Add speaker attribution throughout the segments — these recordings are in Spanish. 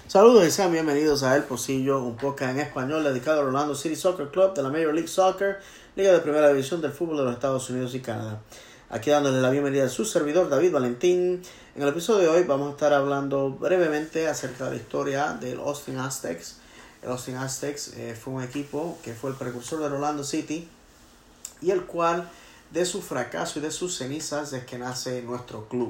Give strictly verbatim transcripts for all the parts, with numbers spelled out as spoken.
Speaker 1: Saludos y sean bienvenidos a El Pocillo, un podcast en español dedicado al Orlando City Soccer Club de la Major League Soccer, liga de primera división del fútbol de los Estados Unidos y Canadá. Aquí dándole la bienvenida a su servidor David Valentín. En el episodio de hoy vamos a estar hablando brevemente acerca de la historia del Austin Aztecs. El Austin Aztecs eh, fue un equipo que fue el precursor del Orlando City y el cual de su fracaso y de sus cenizas es que nace nuestro club.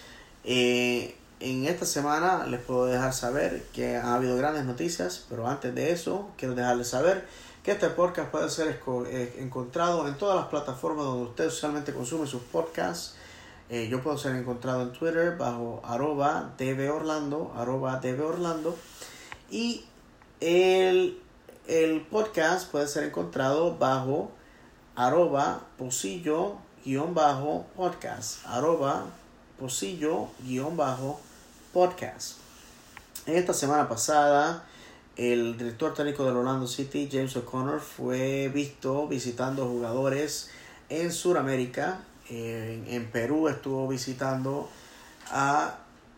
Speaker 1: Eh, En esta semana les puedo dejar saber que ha habido grandes noticias, pero antes de eso quiero dejarles saber que este podcast puede ser esco- eh, encontrado en todas las plataformas donde usted usualmente consume sus podcasts. Eh, yo puedo ser encontrado en Twitter bajo arroba dborlando, arroba dborlando, y el, el podcast puede ser encontrado bajo arroba pocillo guión bajo podcast, arroba pocillo guión bajo podcast. En esta semana pasada, el director técnico del Orlando City, James O'Connor, fue visto visitando jugadores en Sudamérica. En, en Perú estuvo visitando a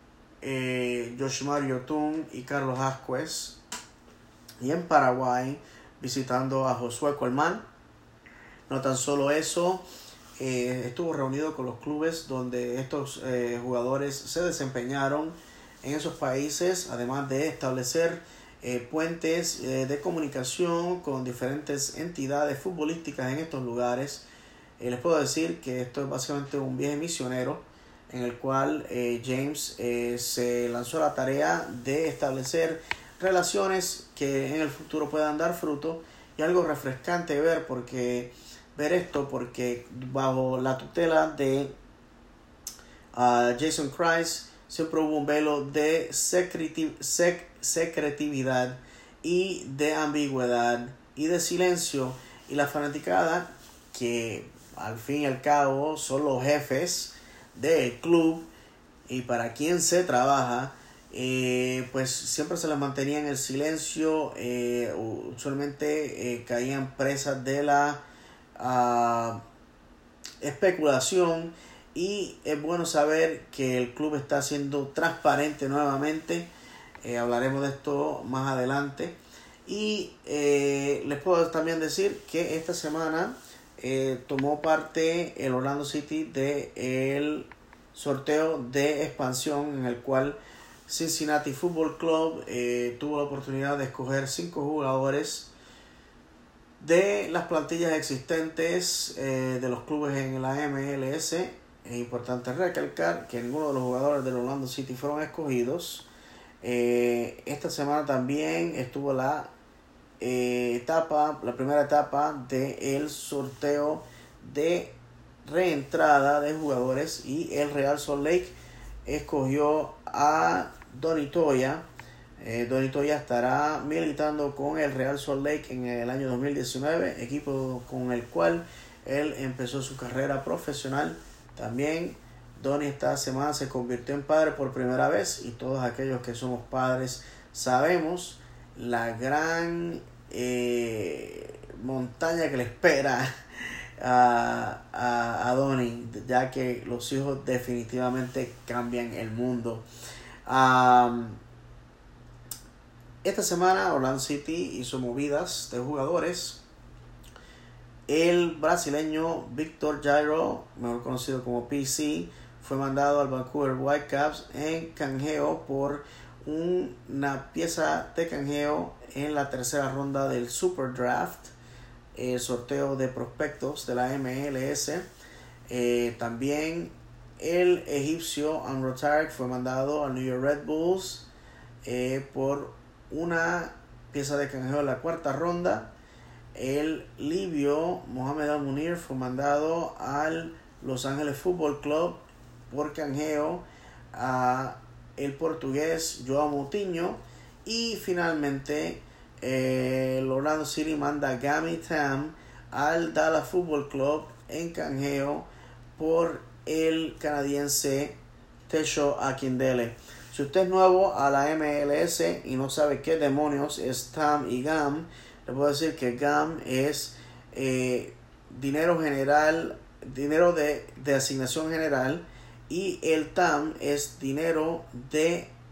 Speaker 1: eh, Yoshimar Yotun y Carlos Asquez. Y en Paraguay visitando a Josué Colmán. No tan solo eso, Eh, estuvo reunido con los clubes donde estos eh, jugadores se desempeñaron en esos países, además de establecer eh, puentes eh, de comunicación con diferentes entidades futbolísticas en estos lugares. Eh, les puedo decir que esto es básicamente un viaje misionero en el cual eh, James eh, se lanzó a la tarea de establecer relaciones que en el futuro puedan dar fruto, y algo refrescante ver porque ver esto porque bajo la tutela de uh, Jason Kreis siempre hubo un velo de secreti- sec- secretividad y de ambigüedad y de silencio, y la fanaticada, que al fin y al cabo son los jefes del club y para quien se trabaja, eh, pues siempre se les mantenía en el silencio. Eh, usualmente eh, caían presas de la Uh, especulación, y es bueno saber que el club está siendo transparente nuevamente. Eh, hablaremos de esto más adelante, y eh, les puedo también decir que esta semana eh, tomó parte el Orlando City de el sorteo de expansión en el cual Cincinnati Football Club eh, tuvo la oportunidad de escoger cinco jugadores de las plantillas existentes eh, de los clubes en la M L S. Es importante recalcar que ninguno de los jugadores del Orlando City fueron escogidos. Eh, esta semana también estuvo la eh, etapa, la primera etapa del sorteo de reentrada de jugadores, y el Real Salt Lake escogió a Donny Toya. Eh, Donny Toya estará militando con el Real Salt Lake en el año dos mil diecinueve, equipo con el cual él empezó su carrera profesional. También Donny esta semana se convirtió en padre por primera vez, y todos aquellos que somos padres sabemos la gran eh, montaña que le espera a, a, a Donny, ya que los hijos definitivamente cambian el mundo. Um, Esta semana Orlando City hizo movidas de jugadores. El brasileño Victor Jairo, mejor conocido como P C, fue mandado al Vancouver Whitecaps en canjeo por un, una pieza de canjeo en la tercera ronda del Super Draft, el sorteo de prospectos de la M L S. Eh, también el egipcio Amro Tarek fue mandado al New York Red Bulls eh, por una pieza de canjeo en la cuarta ronda. El libio Mohamed Al-Munir fue mandado al Los Ángeles Football Club por canjeo a el portugués Joao Moutinho. Y finalmente eh, el Orlando City manda a Gami Tam al Dallas Football Club en canjeo por el canadiense Tesho Akindele. Si usted es nuevo a la M L S y no sabe qué demonios es T A M y G A M, le puedo decir que G A M es eh, dinero general, dinero de, de asignación general, y el T A M es dinero de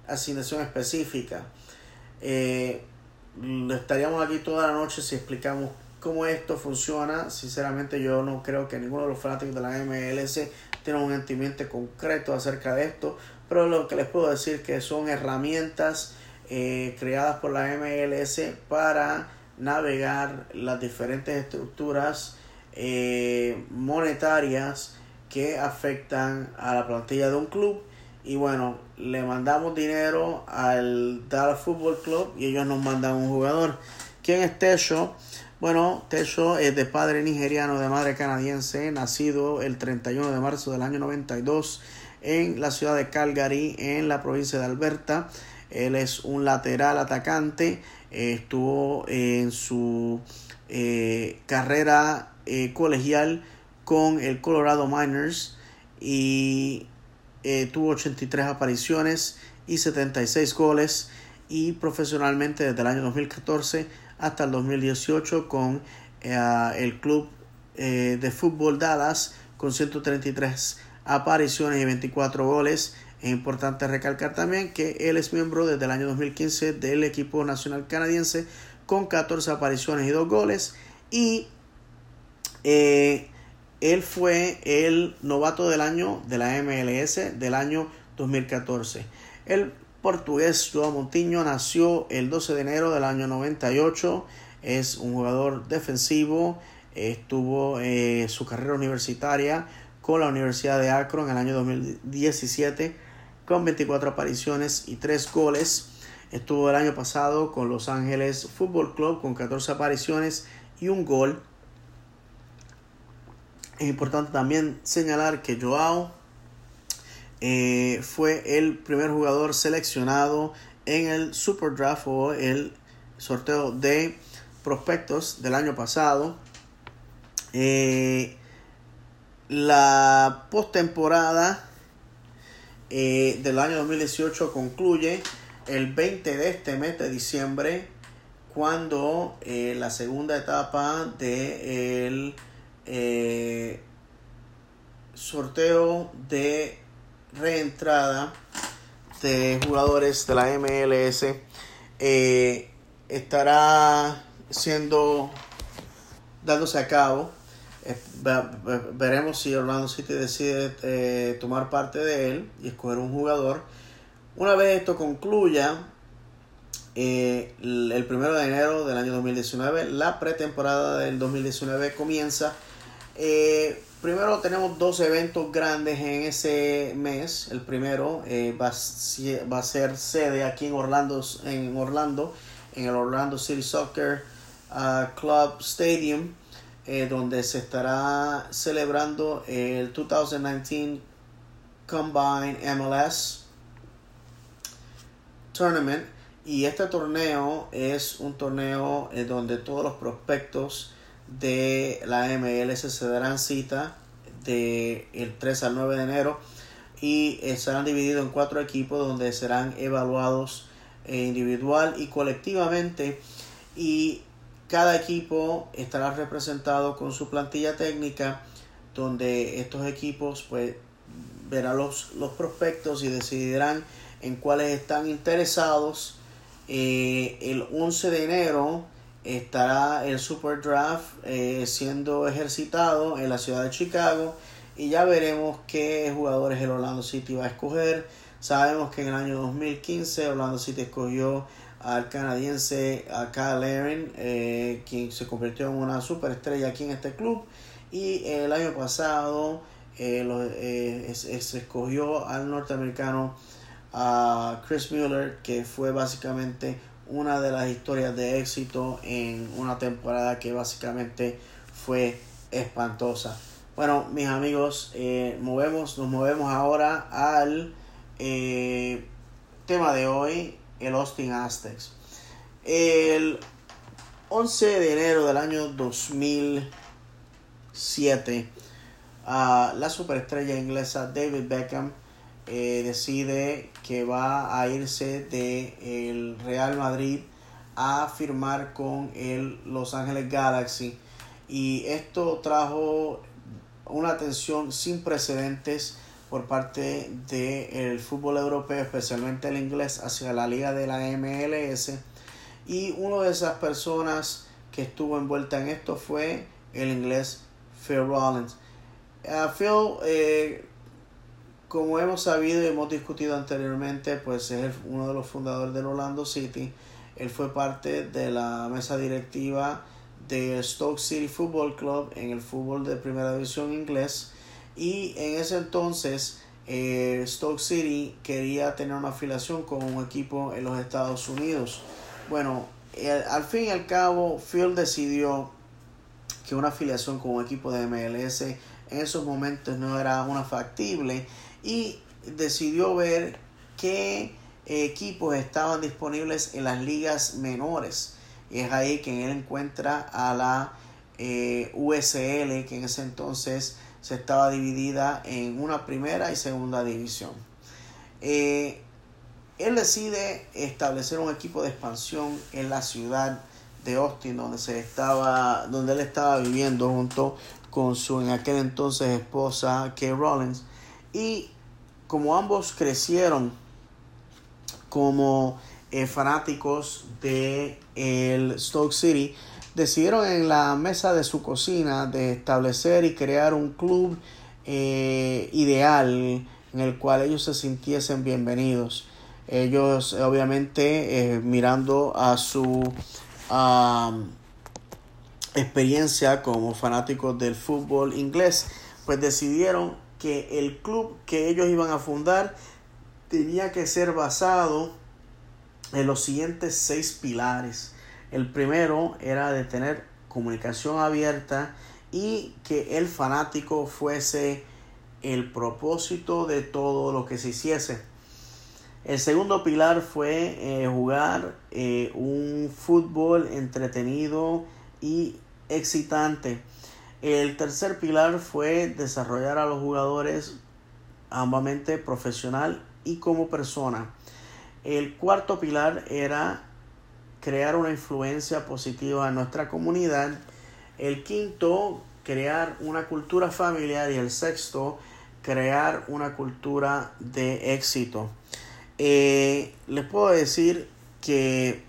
Speaker 1: asignación específica. Eh, estaríamos aquí toda la noche si explicamos cómo esto funciona. Sinceramente yo no creo que ninguno de los fanáticos de la M L S tenga un entendimiento concreto acerca de esto, pero lo que les puedo decir es que son herramientas eh, creadas por la M L S para navegar las diferentes estructuras eh, monetarias que afectan a la plantilla de un club. Y bueno, le mandamos dinero al Dallas Football Club y ellos nos mandan un jugador. ¿Quién es Tesho? Bueno, Tesho es de padre nigeriano, de madre canadiense, nacido el treinta y uno de marzo del año noventa y dos en la ciudad de Calgary, en la provincia de Alberta. Él es un lateral atacante, eh, estuvo en su eh, carrera eh, colegial con el Colorado Miners y eh, tuvo ochenta y tres apariciones y setenta y seis goles, y profesionalmente desde el año dos mil catorce hasta el dos mil dieciocho con eh, el club eh, de fútbol Dallas con ciento treinta y tres apariciones y veinticuatro goles. Es importante recalcar también que él es miembro desde el año dos mil quince del equipo nacional canadiense con catorce apariciones y dos goles, y eh, él fue el novato del año de la M L S del año dos mil catorce. El portugués João Moutinho nació el doce de enero del año noventa y ocho. Es un jugador defensivo. Estuvo eh, su carrera universitaria con la Universidad de Akron en el año dos mil diecisiete con veinticuatro apariciones y tres goles. Estuvo el año pasado con Los Ángeles Football Club con catorce apariciones y un gol. Es importante también señalar que João eh, fue el primer jugador seleccionado en el Super Draft o el sorteo de prospectos del año pasado. Eh, la postemporada eh, del año dos mil dieciocho concluye el veinte de este mes de diciembre, cuando eh, la segunda etapa del eh, sorteo de reentrada de jugadores de la M L S eh, estará siendo dándose a cabo. Eh, veremos si Orlando City decide eh, tomar parte de él y escoger un jugador. Una vez esto concluya, eh, el primero de enero del año dos mil diecinueve, la pretemporada del dos mil diecinueve comienza. Eh, primero tenemos dos eventos grandes en ese mes. El primero eh, va, va a ser sede aquí en Orlando, en Orlando, en el Orlando City Soccer uh, Club Stadium, eh, donde se estará celebrando el dos mil diecinueve Combine M L S Tournament. Y este torneo es un torneo eh, donde todos los prospectos de la M L S se darán cita del tres al nueve de enero, y eh, serán divididos en cuatro equipos donde serán evaluados eh, individual y colectivamente, y cada equipo estará representado con su plantilla técnica, donde estos equipos pues verán los, los prospectos y decidirán en cuáles están interesados. Eh, el once de enero estará el Super Draft eh, siendo ejercitado en la ciudad de Chicago, y ya veremos qué jugadores el Orlando City va a escoger. Sabemos que en el año dos mil quince Orlando City escogió al canadiense a Kyle Larin, eh, quien se convirtió en una superestrella aquí en este club, y el año pasado eh, lo, eh, se, se escogió al norteamericano a Chris Mueller, que fue básicamente una de las historias de éxito en una temporada que básicamente fue espantosa. Bueno, mis amigos, eh, movemos, nos movemos ahora al eh, tema de hoy, el Austin Aztecs. El once de enero del año dos mil siete, uh, la superestrella inglesa David Beckham Eh, decide que va a irse del Real Madrid a firmar con el Los Ángeles Galaxy, y esto trajo una atención sin precedentes por parte del fútbol europeo, especialmente el inglés, hacia la liga de la M L S. Y una de esas personas que estuvo envuelta en esto fue el inglés Phil Rollins. Uh, Phil, eh, como hemos sabido y hemos discutido anteriormente, pues es uno de los fundadores del Orlando City. Él fue parte de la mesa directiva del Stoke City Football Club en el fútbol de primera división inglés. Y en ese entonces eh, Stoke City quería tener una afiliación con un equipo en los Estados Unidos. Bueno, eh, al fin y al cabo Phil decidió que una afiliación con un equipo de M L S en esos momentos no era una factible, y decidió ver qué eh, equipos estaban disponibles en las ligas menores. Y es ahí que él encuentra a la eh, U S L, que en ese entonces se estaba dividida en una primera y segunda división. Eh, él decide establecer un equipo de expansión en la ciudad de Austin, donde se estaba, donde él estaba viviendo junto con su en aquel entonces esposa Kay Rollins. Y como ambos crecieron como eh, fanáticos de el Stoke City, decidieron en la mesa de su cocina de establecer y crear un club eh, ideal en el cual ellos se sintiesen bienvenidos. Ellos obviamente eh, mirando a su um, experiencia como fanáticos del fútbol inglés, pues decidieron que el club que ellos iban a fundar tenía que ser basado en los siguientes seis pilares. El primero era de tener comunicación abierta y que el fanático fuese el propósito de todo lo que se hiciese. El segundo pilar fue eh, jugar eh, un fútbol entretenido y excitante. El tercer pilar fue desarrollar a los jugadores ambamente profesional y como persona. El cuarto pilar era crear una influencia positiva en nuestra comunidad. El quinto, crear una cultura familiar. Y el sexto, crear una cultura de éxito. Eh, les puedo decir que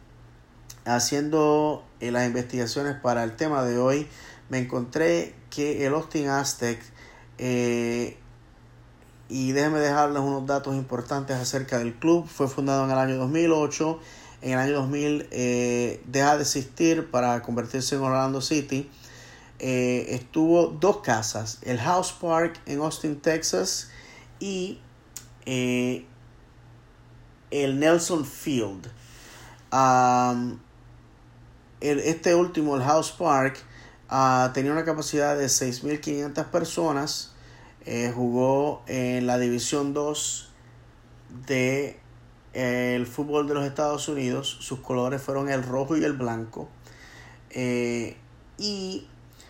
Speaker 1: haciendo eh, las investigaciones para el tema de hoy, me encontré que el Austin Aztec, eh, y déjenme dejarles unos datos importantes acerca del club, fue fundado en el año dos mil ocho. En el año dos mil eh, deja de existir para convertirse en Orlando City. Eh, estuvo dos casas, el House Park en Austin, Texas, y eh, el Nelson Field. Um, el, este último, el House Park, uh, tenía una capacidad de seis mil quinientas personas. Eh, jugó en la División dos de eh, el fútbol de los Estados Unidos. Sus colores fueron el rojo y el blanco. Eh, y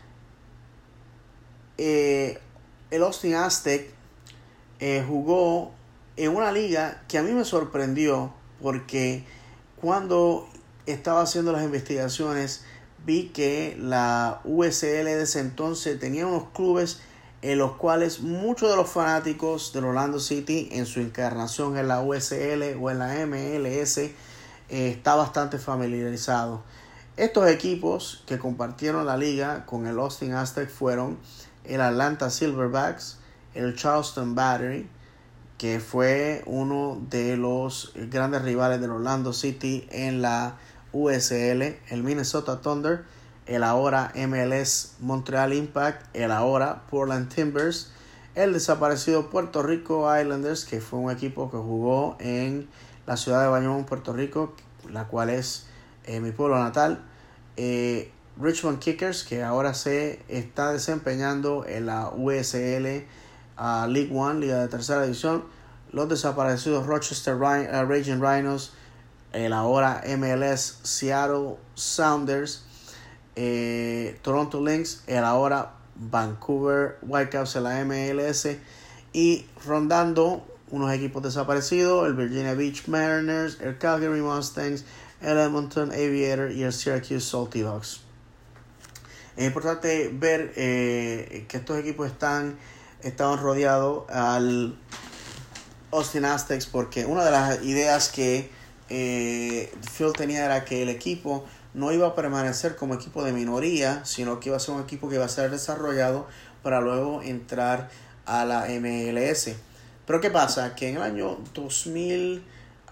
Speaker 1: eh, el Austin Aztec eh, jugó en una liga que a mí me sorprendió, porque cuando estaba haciendo las investigaciones vi que la U S L de ese entonces tenía unos clubes en los cuales muchos de los fanáticos del Orlando City, en su encarnación en la U S L o en la M L S, eh, está bastante familiarizado. Estos equipos que compartieron la liga con el Austin Aztec fueron el Atlanta Silverbacks, el Charleston Battery, que fue uno de los grandes rivales del Orlando City en la U S L, el Minnesota Thunder, el ahora M L S Montreal Impact, el ahora Portland Timbers, el desaparecido Puerto Rico Islanders, que fue un equipo que jugó en la ciudad de Bayamón, Puerto Rico, la cual es eh, mi pueblo natal, eh, Richmond Kickers, que ahora se está desempeñando en la U S L uh, League One, Liga de Tercera División, los desaparecidos Rochester Rhin- uh, Raging Rhinos, el ahora M L S Seattle Sounders, eh, Toronto Lynx, el ahora Vancouver Whitecaps en la M L S, y rondando unos equipos desaparecidos, el Virginia Beach Mariners, el Calgary Mustangs, el Edmonton Aviator y el Syracuse Salty Dogs. Es importante ver eh, que estos equipos están estaban rodeados al Austin Aztecs, porque una de las ideas que eh, Phil tenía era que el equipo no iba a permanecer como equipo de minoría, sino que iba a ser un equipo que iba a ser desarrollado para luego entrar a la M L S. Pero ¿qué pasa? Que en el año dos mil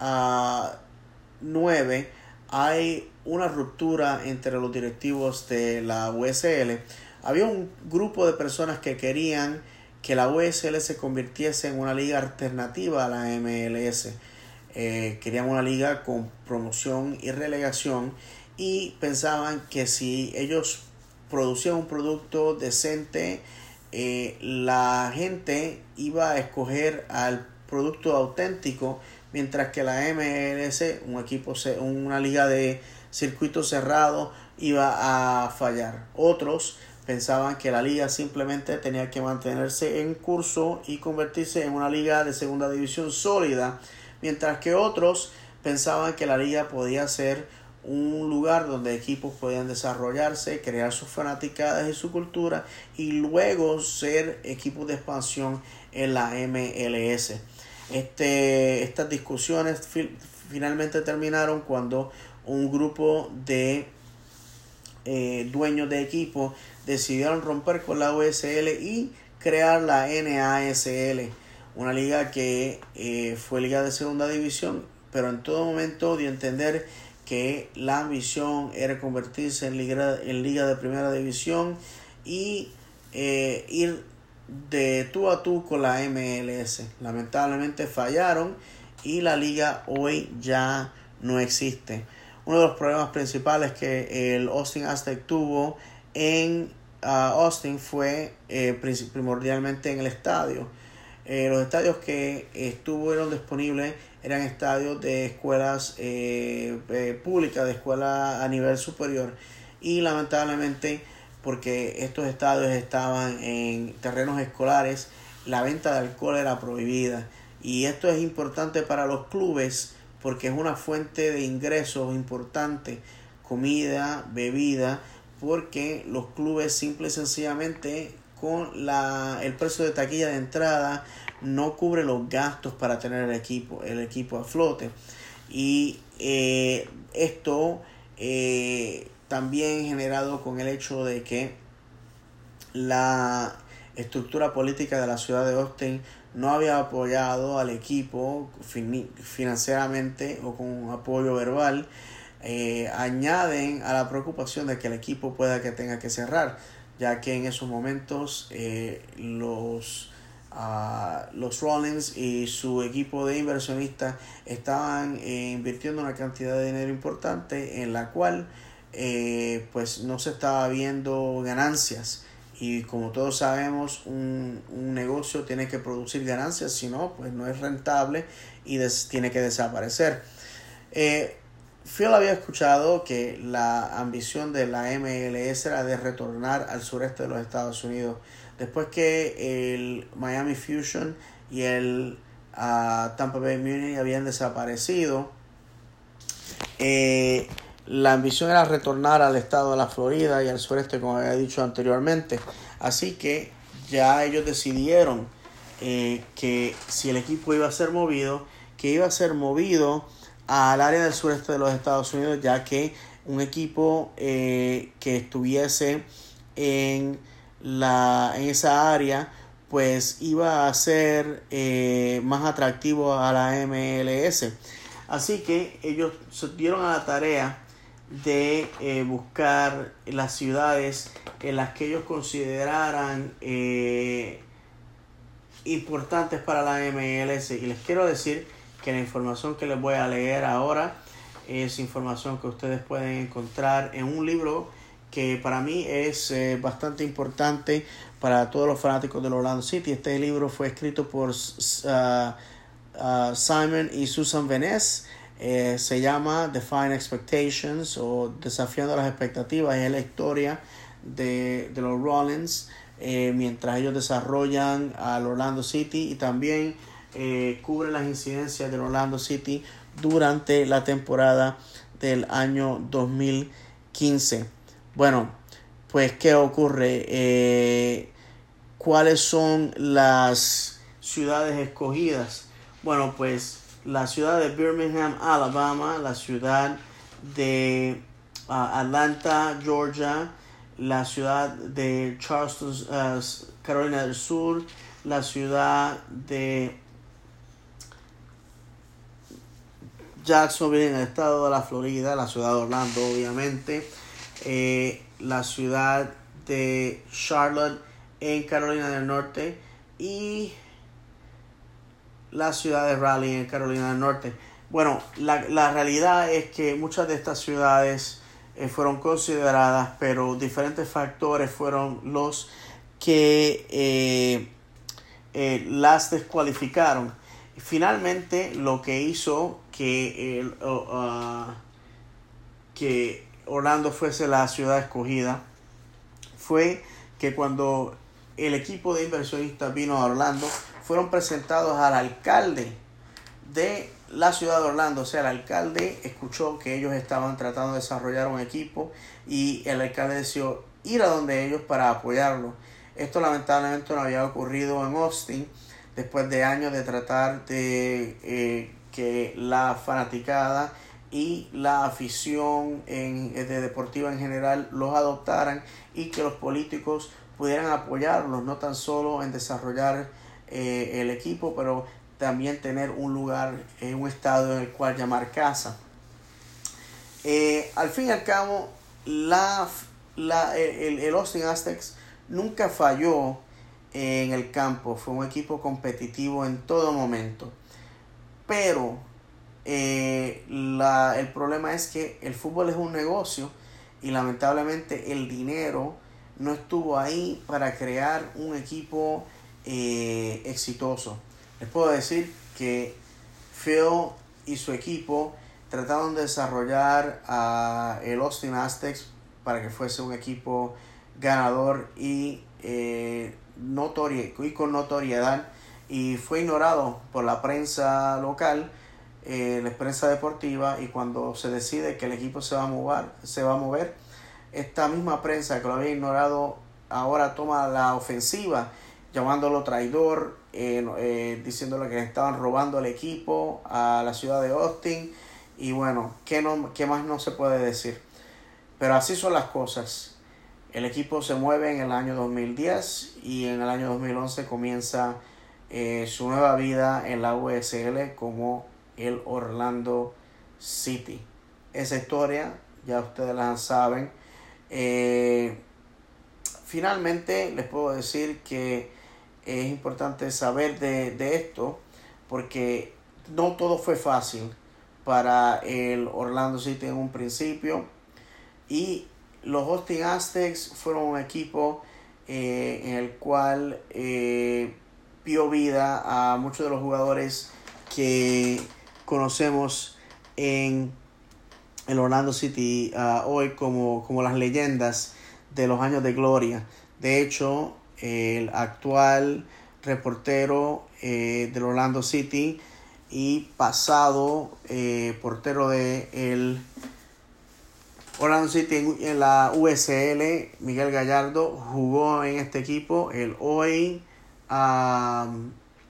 Speaker 1: nueve hay una ruptura entre los directivos de la U S L. Había un grupo de personas que querían que la U S L se convirtiese en una liga alternativa a la M L S. Eh, querían una liga con promoción y relegación, y pensaban que si ellos producían un producto decente, eh, la gente iba a escoger al producto auténtico, mientras que la M L S, un equipo, una liga de circuito cerrado, iba a fallar. Otros pensaban que la liga simplemente tenía que mantenerse en curso y convertirse en una liga de segunda división sólida, mientras que otros pensaban que la liga podía ser un lugar donde equipos podían desarrollarse, crear sus fanaticadas y su cultura, y luego ser equipos de expansión en la M L S. Este, estas discusiones fi- finalmente terminaron cuando un grupo de eh, dueños de equipos decidieron romper con la U S L y crear la N A S L, una liga que eh, fue liga de segunda división, pero en todo momento dio a entender que la ambición era convertirse en liga, en liga de primera división y eh, ir de tú a tú con la M L S. Lamentablemente fallaron y la liga hoy ya no existe. Uno de los problemas principales que el Austin Aztecs tuvo en uh, Austin fue eh, primordialmente en el estadio. Eh, los estadios que estuvieron disponibles eran estadios de escuelas eh, eh, públicas, de escuelas a nivel superior, y lamentablemente, porque estos estadios estaban en terrenos escolares, la venta de alcohol era prohibida, y esto es importante para los clubes porque es una fuente de ingresos importante, comida, bebida, porque los clubes simple y sencillamente con la, el precio de taquilla de entrada no cubre los gastos para tener el equipo, el equipo a flote. Y eh, esto eh, también generado con el hecho de que la estructura política de la ciudad de Austin no había apoyado al equipo fin- financieramente o con apoyo verbal, eh, añaden a la preocupación de que el equipo pueda que tenga que cerrar, ya que en esos momentos eh, los Uh, los Rollins y su equipo de inversionistas estaban eh, invirtiendo una cantidad de dinero importante en la cual eh, pues no se estaba viendo ganancias, y como todos sabemos un, un negocio tiene que producir ganancias, si no pues no es rentable y des, tiene que desaparecer. eh, Phil había escuchado que la ambición de la M L S era de retornar al sureste de los Estados Unidos. Después que el Miami Fusion y el uh, Tampa Bay Muni habían desaparecido, eh, la ambición era retornar al estado de la Florida y al sureste, como había dicho anteriormente. Así que ya ellos decidieron eh, que si el equipo iba a ser movido, que iba a ser movido al área del sureste de los Estados Unidos, ya que un equipo eh, que estuviese en La, en esa área pues iba a ser eh, más atractivo a la M L S. Así que ellos se dieron a la tarea de eh, buscar las ciudades en las que ellos consideraran eh, importantes para la M L S, y les quiero decir que la información que les voy a leer ahora es información que ustedes pueden encontrar en un libro que para mí es eh, bastante importante para todos los fanáticos del Orlando City. Este libro fue escrito por uh, uh, Simon y Susan Venez. Eh, se llama Defying Expectations o Desafiando las Expectativas. Es la historia de, de los Rollins eh, mientras ellos desarrollan al Orlando City, y también eh, cubre las incidencias del Orlando City durante la temporada del año dos mil quince. Bueno, pues ¿qué ocurre? Eh, ¿cuáles son las ciudades escogidas? Bueno, pues la ciudad de Birmingham, Alabama, la ciudad de uh, Atlanta, Georgia, la ciudad de Charleston, uh, Carolina del Sur, la ciudad de Jacksonville en el estado de la Florida, la ciudad de Orlando obviamente, eh, la ciudad de Charlotte en Carolina del Norte y la ciudad de Raleigh en Carolina del Norte. Bueno, la, la realidad es que muchas de estas ciudades eh, fueron consideradas, pero diferentes factores fueron los que eh, eh, las descualificaron. Finalmente, lo que hizo que, el, uh, uh, que Orlando fuese la ciudad escogida fue que cuando el equipo de inversionistas vino a Orlando, fueron presentados al alcalde de la ciudad de Orlando. O sea, el alcalde escuchó que ellos estaban tratando de desarrollar un equipo y el alcalde decidió ir a donde ellos para apoyarlo. Esto lamentablemente no había ocurrido en Austin después de años de tratar de eh, que la fanaticada y la afición en, de deportiva en general los adoptaran y que los políticos pudieran apoyarlos, no tan solo en desarrollar eh, el equipo, pero también tener un lugar, eh, un estadio en el cual llamar casa. Eh, al fin y al cabo, la, la, el, el Austin Aztecs nunca falló en el campo, fue un equipo competitivo en todo momento, pero eh, la, el problema es que el fútbol es un negocio y lamentablemente el dinero no estuvo ahí para crear un equipo eh, exitoso. Les puedo decir que Phil y su equipo trataron de desarrollar a el Austin Aztecs para que fuese un equipo ganador y eh, notorio, y con notoriedad, y fue ignorado por la prensa local, eh, la prensa deportiva, y cuando se decide que el equipo se va a mover, se va a mover, esta misma prensa que lo había ignorado ahora toma la ofensiva, llamándolo traidor, eh, eh, diciéndole que le estaban robando el equipo a la ciudad de Austin, y bueno, ¿qué, no, qué más no se puede decir? Pero así son las cosas. El equipo se mueve en el año dos mil diez y en el año dos mil once comienza eh, su nueva vida en la U S L como el Orlando City. Esa historia ya ustedes la saben. Eh, finalmente les puedo decir que es importante saber de, de esto porque no todo fue fácil para el Orlando City en un principio, y los Austin Aztecs fueron un equipo eh, en el cual eh, dio vida a muchos de los jugadores que conocemos en el Orlando City uh, hoy como, como las leyendas de los años de gloria. De hecho, el actual reportero eh, del Orlando City y pasado eh, portero de el Orlando City en, en la U S L, Miguel Gallardo, jugó en este equipo. El hoy um,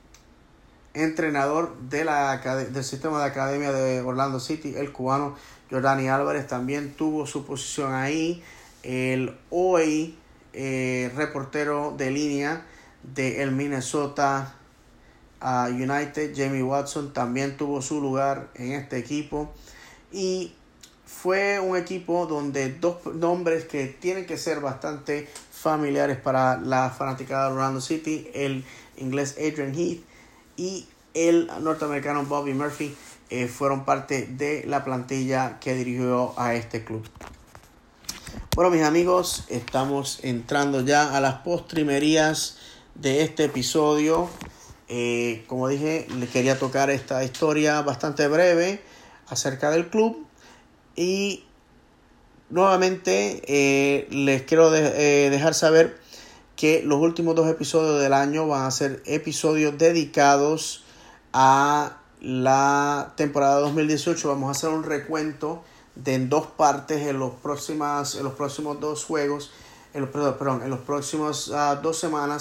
Speaker 1: entrenador de la, del sistema de academia de Orlando City, el cubano Jordani Álvarez, también tuvo su posición ahí. El hoy eh, reportero de línea de el Minnesota uh, United, Jamie Watson, también tuvo su lugar en este equipo. Y fue un equipo donde dos nombres que tienen que ser bastante familiares para la fanaticada de Orlando City, el inglés Adrian Heath y el norteamericano Bobby Murphy, eh, fueron parte de la plantilla que dirigió a este club. Bueno, mis amigos, estamos entrando ya a las postrimerías de este episodio. Eh, como dije, les quería tocar esta historia bastante breve acerca del club. Y nuevamente eh, les quiero de, eh, dejar saber que los últimos dos episodios del año van a ser episodios dedicados a la temporada dos mil dieciocho. Vamos a hacer un recuento de en dos partes en los próximas en los próximos dos juegos en los, perdón, en los próximos uh, dos semanas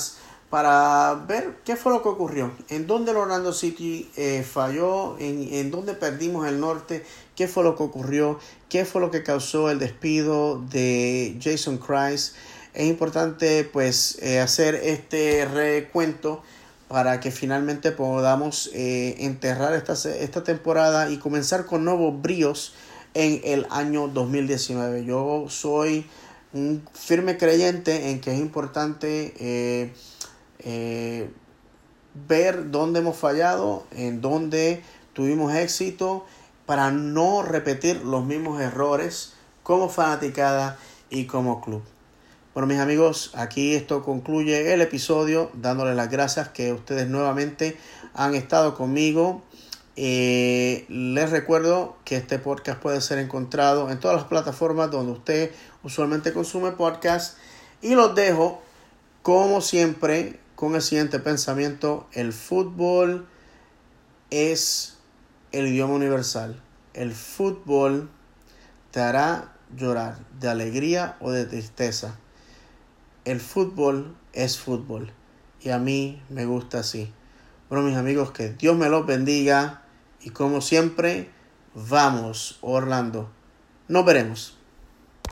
Speaker 1: para ver qué fue lo que ocurrió, en dónde el Orlando City eh, falló, en, en dónde perdimos el norte, qué fue lo que ocurrió, qué fue lo que causó el despido de Jason Kreis. Es importante pues eh, hacer este recuento para que finalmente podamos eh, enterrar esta, esta temporada y comenzar con nuevos bríos en el año dos mil diecinueve. Yo soy un firme creyente en que es importante eh, eh, ver dónde hemos fallado, en dónde tuvimos éxito, para no repetir los mismos errores como fanaticada y como club. Bueno, mis amigos, aquí esto concluye el episodio, dándoles las gracias que ustedes nuevamente han estado conmigo. Eh, les recuerdo que este podcast puede ser encontrado en todas las plataformas donde usted usualmente consume podcast, y los dejo como siempre con el siguiente pensamiento: el fútbol es el idioma universal. El fútbol te hará llorar de alegría o de tristeza. El fútbol es fútbol y a mí me gusta así. Bueno, mis amigos, que Dios me los bendiga y como siempre, vamos Orlando. Nos veremos.